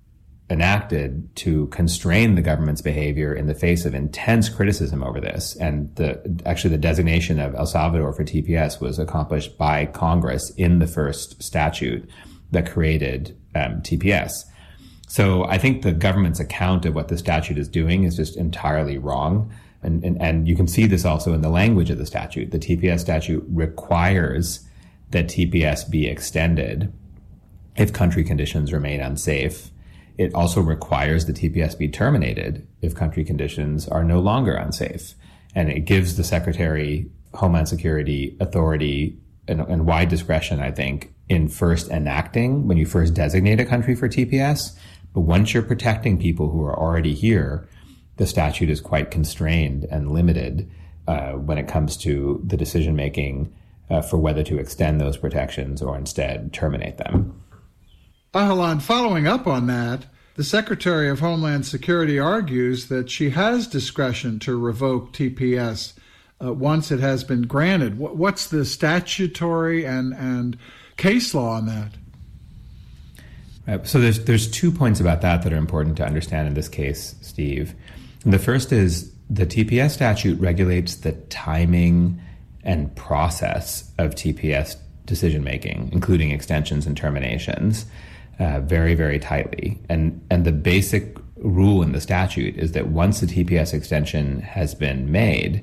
enacted to constrain the government's behavior in the face of intense criticism over this. And the, actually the designation of El Salvador for T P S was accomplished by Congress in the first statute that created um, T P S. So I think the government's account of what the statute is doing is just entirely wrong. And, and, and you can see this also in the language of the statute. The T P S statute requires that T P S be extended if country conditions remain unsafe. It also requires the T P S be terminated if country conditions are no longer unsafe. And it gives the Secretary Homeland Security authority and, and wide discretion, I think, in first enacting, when you first designate a country for T P S. But once you're protecting people who are already here, the statute is quite constrained and limited uh, when it comes to the decision making uh, for whether to extend those protections or instead terminate them. Ahalan, following up on that, the Secretary of Homeland Security argues that she has discretion to revoke T P S uh, once it has been granted. What's the statutory and, and case law on that? Uh, so there's there's two points about that that are important to understand in this case, Steve. And the first is the T P S statute regulates the timing and process of T P S decision-making, including extensions and terminations, uh, very, very tightly. And, and the basic rule in the statute is that once the T P S extension has been made,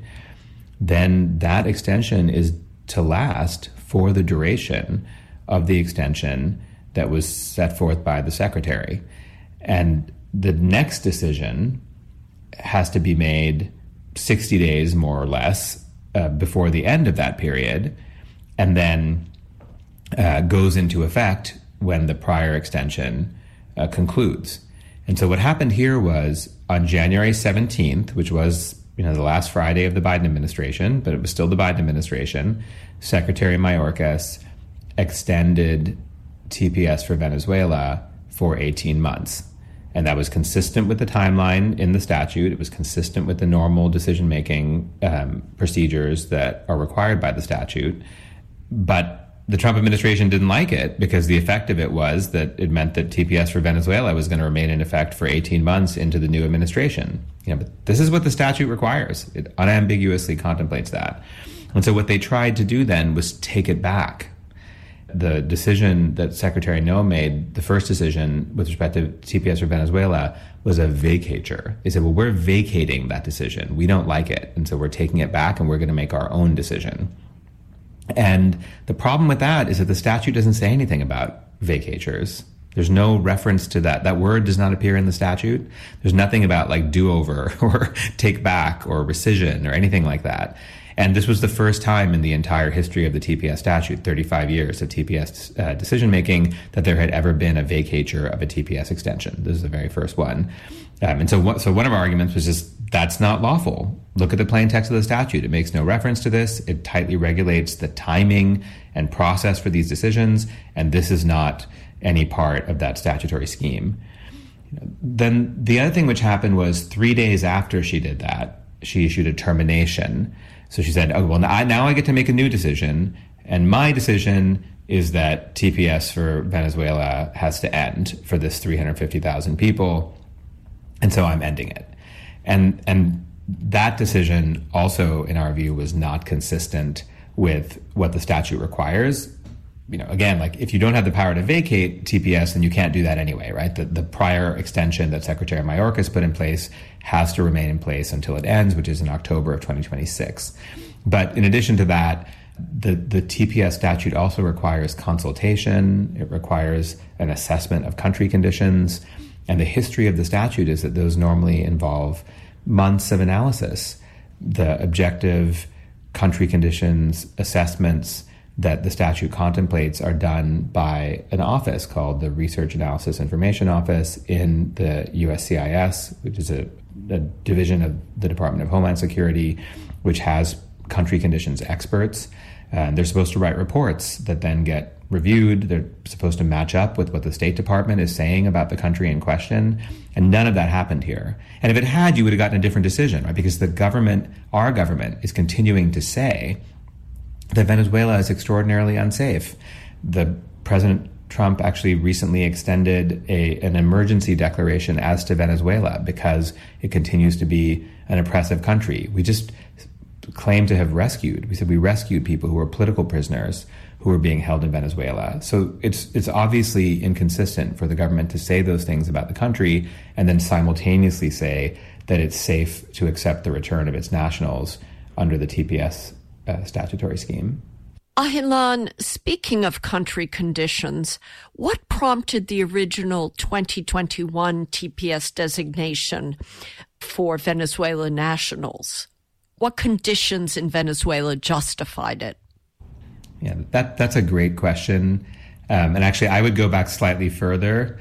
then that extension is to last for the duration of the extension that was set forth by the Secretary. And the next decision has to be made sixty days, more or less, uh, before the end of that period, and then uh, goes into effect when the prior extension uh, concludes. And so what happened here was on January seventeenth, which was you know the last Friday of the Biden administration, but it was still the Biden administration, Secretary Mayorkas extended T P S for Venezuela for eighteen months. And that was consistent with the timeline in the statute. It was consistent with the normal decision-making um, procedures that are required by the statute. But the Trump administration didn't like it because the effect of it was that it meant that T P S for Venezuela was going to remain in effect for eighteen months into the new administration. You know, but this is what the statute requires. It unambiguously contemplates that. And so what they tried to do then was take it back. The decision that Secretary No made, the first decision with respect to T P S for Venezuela, was a vacatur. They said, well, we're vacating that decision. We don't like it. And so we're taking it back and we're going to make our own decision. And the problem with that is that the statute doesn't say anything about vacatures. There's no reference to that. That word does not appear in the statute. There's nothing about like do-over or take back or rescission or anything like that. And this was the first time in the entire history of the T P S statute, thirty-five years of T P S uh, decision-making, that there had ever been a vacatur of a T P S extension. This is the very first one. Um, and so, what, so one of our arguments was just, that's not lawful. Look at the plain text of the statute. It makes no reference to this. It tightly regulates the timing and process for these decisions, and this is not any part of that statutory scheme. Then the other thing which happened was three days after she did that, she issued a termination. So she said, oh, well, now I, now I get to make a new decision, and my decision is that T P S for Venezuela has to end for this three hundred fifty thousand people, and so I'm ending it. And and that decision also, in our view, was not consistent with what the statute requires. You know, again, like if you don't have the power to vacate T P S, then you can't do that anyway, right? The, the prior extension that Secretary Mayorkas put in place has to remain in place until it ends, which is in October of twenty twenty-six. But in addition to that, the, the T P S statute also requires consultation. It requires an assessment of country conditions. And the history of the statute is that those normally involve months of analysis. The objective country conditions assessments that the statute contemplates are done by an office called the Research Analysis Information Office in the U S C I S, which is a, a division of the Department of Homeland Security, which has country conditions experts. And they're supposed to write reports that then get reviewed. They're supposed to match up with what the State Department is saying about the country in question. And none of that happened here. And if it had, you would have gotten a different decision, right? Because the government, our government, is continuing to say that Venezuela is extraordinarily unsafe. The President Trump actually recently extended a, an emergency declaration as to Venezuela because it continues to be an oppressive country. We just claim to have rescued. We said we rescued people who were political prisoners who are being held in Venezuela. So it's it's obviously inconsistent for the government to say those things about the country and then simultaneously say that it's safe to accept the return of its nationals under the T P S uh, statutory scheme. Ahilan, speaking of country conditions, what prompted the original twenty twenty-one T P S designation for Venezuelan nationals? What conditions in Venezuela justified it? Yeah, that that's a great question. Um, and actually, I would go back slightly further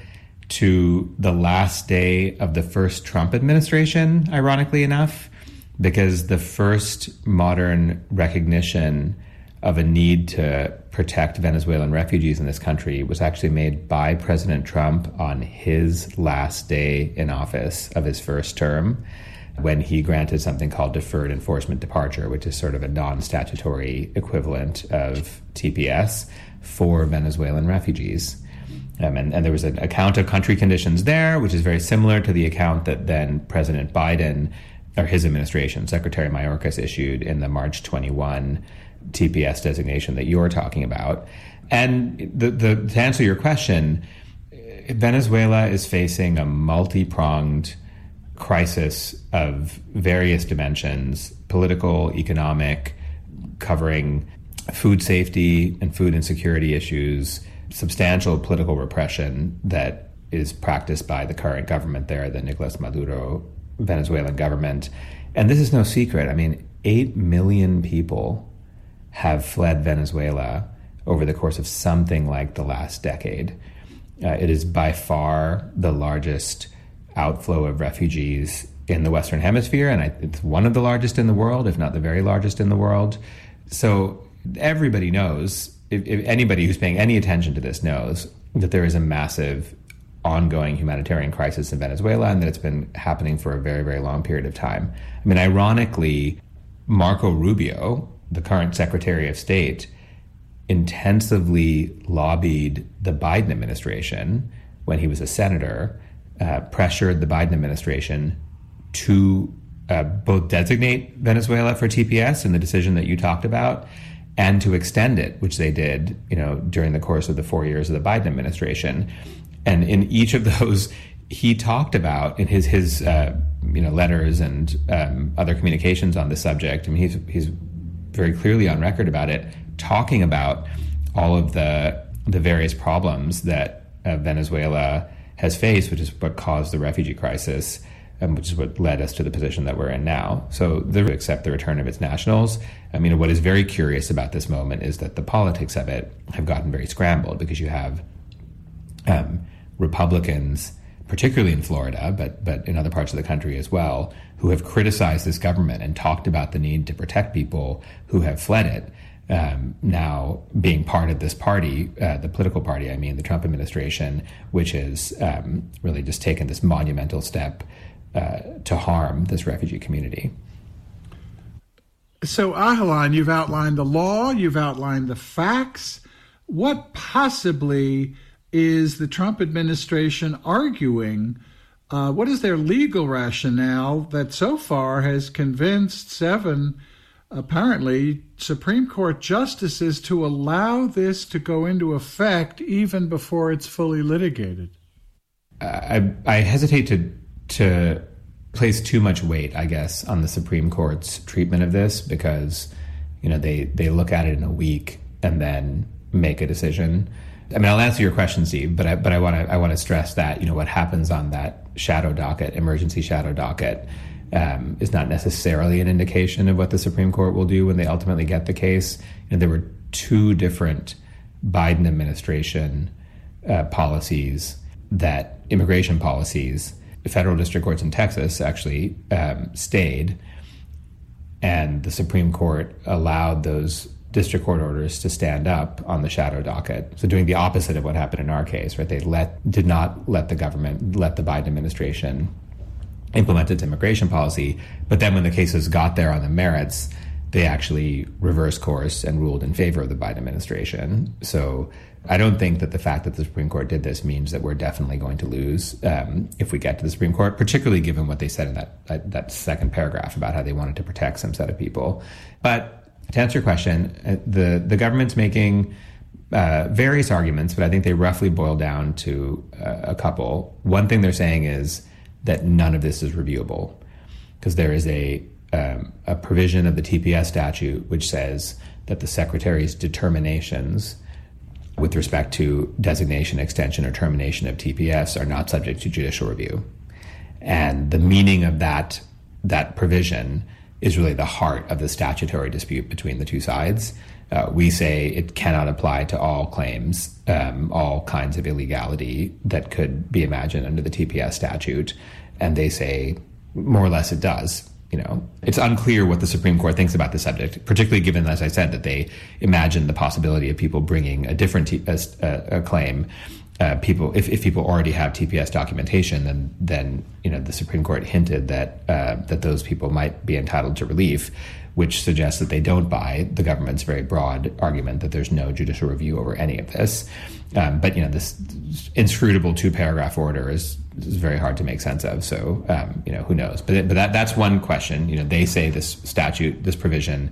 to the last day of the first Trump administration, ironically enough, because the first modern recognition of a need to protect Venezuelan refugees in this country was actually made by President Trump on his last day in office of his first term, when he granted something called deferred enforcement departure, which is sort of a non-statutory equivalent of T P S for Venezuelan refugees. Um, and, and there was an account of country conditions there, which is very similar to the account that then President Biden, or his administration, Secretary Mayorkas, issued in the March twenty-one T P S designation that you're talking about. And the, the, to answer your question, Venezuela is facing a multi-pronged crisis of various dimensions, political, economic, covering food safety and food insecurity issues, substantial political repression that is practiced by the current government there, the Nicolas Maduro Venezuelan government. And this is no secret. I mean, eight million people have fled Venezuela over the course of something like the last decade. Uh, it is by far the largest outflow of refugees in the Western Hemisphere, and I, it's one of the largest in the world, if not the very largest in the world. So everybody knows, if, if anybody who's paying any attention to this knows, that there is a massive ongoing humanitarian crisis in Venezuela and that it's been happening for a very, very long period of time. I mean, ironically, Marco Rubio, the current Secretary of State, intensively lobbied the Biden administration when he was a senator, uh, pressured the Biden administration to uh, both designate Venezuela for T P S in the decision that you talked about, and to extend it, which they did, you know, during the course of the four years of the Biden administration. And in each of those, he talked about in his his uh, you know letters and um, other communications on the subject. I mean, he's he's very clearly on record about it, talking about all of the the various problems that uh, Venezuela has faced, which is what caused the refugee crisis, and which is what led us to the position that we're in now. So they accept the return of its nationals. I mean, what is very curious about this moment is that the politics of it have gotten very scrambled, because you have um, Republicans, particularly in Florida, but but in other parts of the country as well, who have criticized this government and talked about the need to protect people who have fled it, um, now being part of this party, uh, the political party, I mean, the Trump administration, which has um, really just taken this monumental step uh, to harm this refugee community. So, Ahilan, you've outlined the law, you've outlined the facts. What possibly is the Trump administration arguing? Uh, what is their legal rationale that so far has convinced seven, apparently, Supreme Court justices to allow this to go into effect even before it's fully litigated? Uh, I, I hesitate to to place too much weight, I guess, on the Supreme Court's treatment of this, because, you know, they, they look at it in a week and then make a decision. I mean, I'll answer your question, Steve, but I but I want to I want to stress that, you know, what happens on that shadow docket, emergency shadow docket, um, is not necessarily an indication of what the Supreme Court will do when they ultimately get the case. You know, there were two different Biden administration uh, policies, that immigration policies. The federal district courts in Texas actually um, stayed, and the Supreme Court allowed those district court orders to stand up on the shadow docket. So doing the opposite of what happened in our case, right? They let did not let the government, let the Biden administration implement its immigration policy. But then when the cases got there on the merits, they actually reversed course and ruled in favor of the Biden administration. So I don't think that the fact that the Supreme Court did this means that we're definitely going to lose um, if we get to the Supreme Court, particularly given what they said in that, that that second paragraph about how they wanted to protect some set of people. But to answer your question, the, the government's making uh, various arguments, but I think they roughly boil down to uh, a couple. One thing they're saying is that none of this is reviewable, because there is a um, a provision of the T P S statute which says that the Secretary's determinations with respect to designation, extension, or termination of T P S are not subject to judicial review. And the meaning of that that provision is really the heart of the statutory dispute between the two sides. Uh, we say it cannot apply to all claims, um, all kinds of illegality that could be imagined under the T P S statute. And they say more or less it does. You know, it's unclear what the Supreme Court thinks about the subject, particularly given, as I said, that they imagine the possibility of people bringing a different t- a, a claim. Uh, people, if, if people already have T P S documentation, then then you know the Supreme Court hinted that uh, that those people might be entitled to relief, which suggests that they don't buy the government's very broad argument that there's no judicial review over any of this. Um, but you know this inscrutable two-paragraph order is, is very hard to make sense of. So um, you know who knows? But but that that's one question. You know they say this statute, this provision,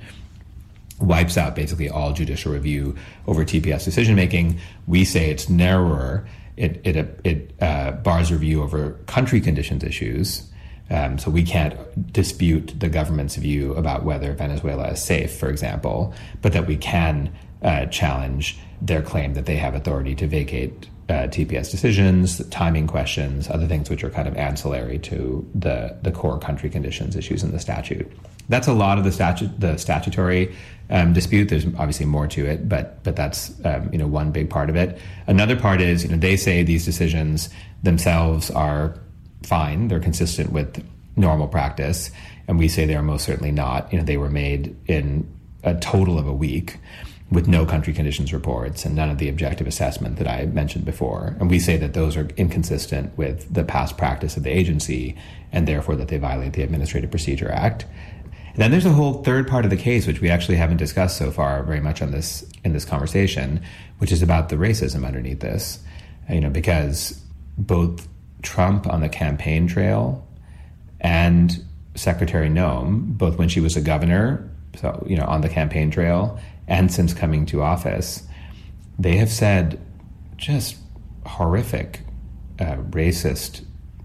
wipes out basically all judicial review over T P S decision making. We say it's narrower. It it it uh, bars review over country conditions issues. Um, so we can't dispute the government's view about whether Venezuela is safe, for example, but that we can uh, challenge their claim that they have authority to vacate uh, T P S decisions, timing questions, other things which are kind of ancillary to the the core country conditions issues in the statute. That's a lot of the statute, the statutory um, dispute. There's obviously more to it, but but that's um, you know one big part of it. Another part is you know they say these decisions themselves are fine, they're consistent with normal practice, and we say they are most certainly not. You know they were made in a total of a week with no country conditions reports and none of the objective assessment that I mentioned before. And we say that those are inconsistent with the past practice of the agency, and therefore that they violate the Administrative Procedure Act. And then there's a whole third part of the case, which we actually haven't discussed so far very much on this in this conversation, which is about the racism underneath this. You know, because both Trump on the campaign trail and Secretary Noem, both when she was a governor, so you know, on the campaign trail, and since coming to office, they have said just horrific, uh, racist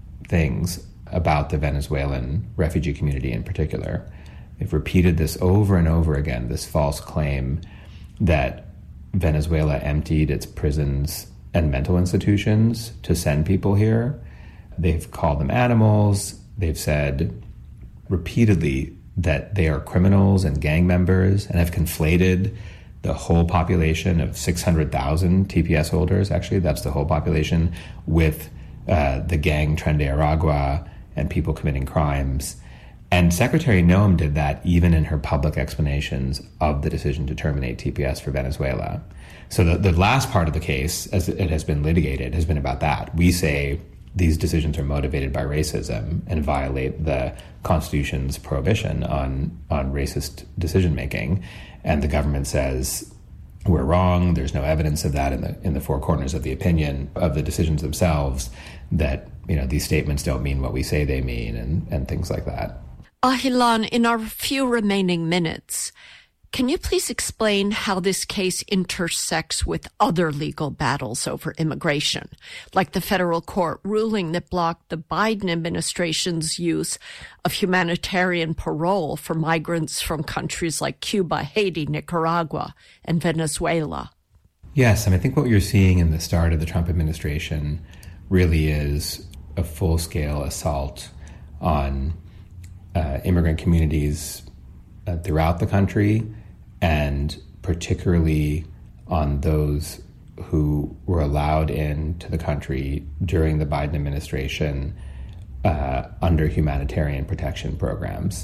things about the Venezuelan refugee community in particular. They've repeated this over and over again, this false claim that Venezuela emptied its prisons and mental institutions to send people here. They've called them animals. They've said repeatedly that they are criminals and gang members, and have conflated the whole population of six hundred thousand T P S holders, actually that's the whole population, with uh, the gang Tren de Aragua and people committing crimes. And Secretary Noem did that even in her public explanations of the decision to terminate T P S for Venezuela. So the, the last part of the case, as it has been litigated, has been about that. We say these decisions are motivated by racism and violate the Constitution's prohibition on, on racist decision-making. And the government says, we're wrong, there's no evidence of that in the in the four corners of the opinion of the decisions themselves, that you know these statements don't mean what we say they mean, and, and things like that. Ahilan, in our few remaining minutes, can you please explain how this case intersects with other legal battles over immigration, like the federal court ruling that blocked the Biden administration's use of humanitarian parole for migrants from countries like Cuba, Haiti, Nicaragua, and Venezuela? Yes, and I think what you're seeing in the start of the Trump administration really is a full-scale assault on uh, immigrant communities uh, throughout the country, and particularly on those who were allowed into the country during the Biden administration uh, under humanitarian protection programs.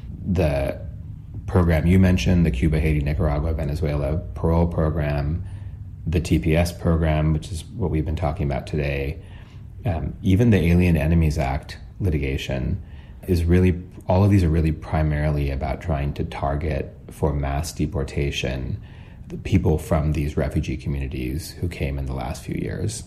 The program you mentioned, the Cuba, Haiti, Nicaragua, Venezuela parole program, the T P S program, which is what we've been talking about today, um, even the Alien Enemies Act litigation is really, all of these are really primarily about trying to target for mass deportation the people from these refugee communities who came in the last few years.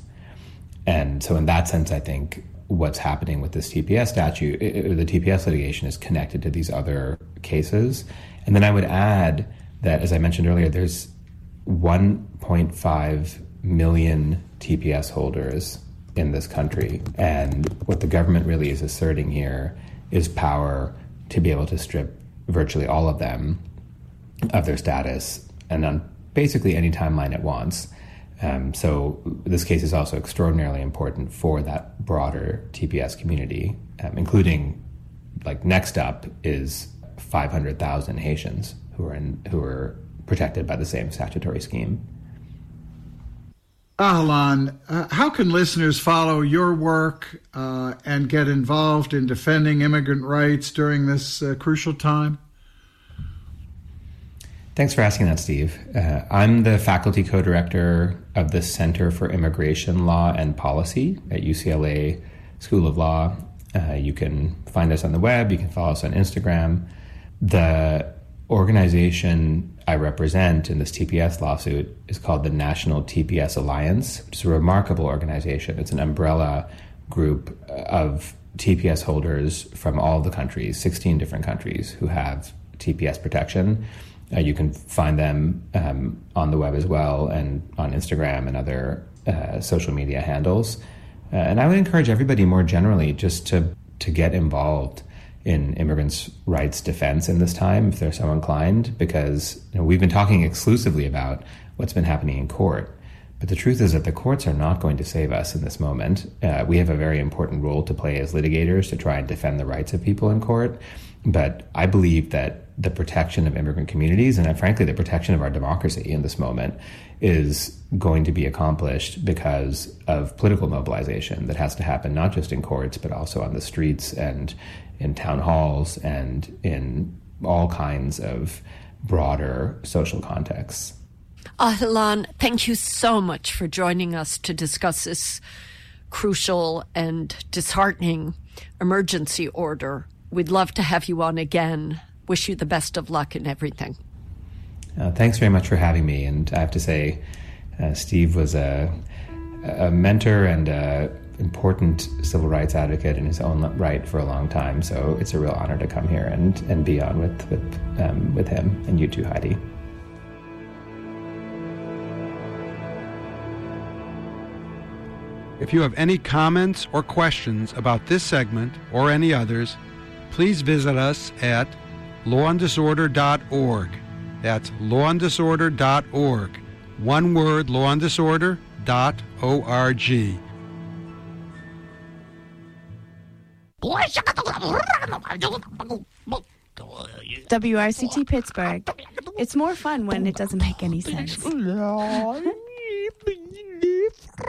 And so in that sense, I think what's happening with this T P S statute, it, the T P S litigation is connected to these other cases. And then I would add that, as I mentioned earlier, there's one point five million T P S holders in this country. And what the government really is asserting here is power to be able to strip virtually all of them of their status and on basically any timeline it wants. Um, so this case is also extraordinarily important for that broader T P S community, um, including, like, next up is five hundred thousand Haitians who are in, who are protected by the same statutory scheme. Ahalan, uh, how can listeners follow your work uh, and get involved in defending immigrant rights during this uh, crucial time? Thanks for asking that, Steve. Uh, I'm the faculty co-director of the Center for Immigration Law and Policy at U C L A School of Law. Uh, you can find us on the web. You can follow us on Instagram. The organization I represent in this T P S lawsuit is called the National T P S Alliance, which is a remarkable organization. It's an umbrella group of T P S holders from all the countries, sixteen different countries, who have T P S protection. Uh, you can find them um, on the web as well, and on Instagram and other uh, social media handles. Uh, and I would encourage everybody more generally just to to get involved in immigrants' rights defense in this time, if they're so inclined, because you know, we've been talking exclusively about what's been happening in court. But the truth is that the courts are not going to save us in this moment. Uh, we have a very important role to play as litigators to try and defend the rights of people in court. But I believe that the protection of immigrant communities, and frankly, the protection of our democracy in this moment, is going to be accomplished because of political mobilization that has to happen not just in courts, but also on the streets and in town halls and in all kinds of broader social contexts. Ahalan, thank you so much for joining us to discuss this crucial and disheartening emergency order. We'd love to have you on again. Wish you the best of luck in everything. Uh, thanks very much for having me. And I have to say, uh, Steve was a, a mentor and a important civil rights advocate in his own right for a long time. So it's a real honor to come here and, and be on with, with, um, with him, and you too, Heidi. If you have any comments or questions about this segment or any others, please visit us at law and disorder dot org. That's law and disorder dot org. One word, law and disorder dot org. W R C T Pittsburgh. It's more fun when it doesn't make any sense.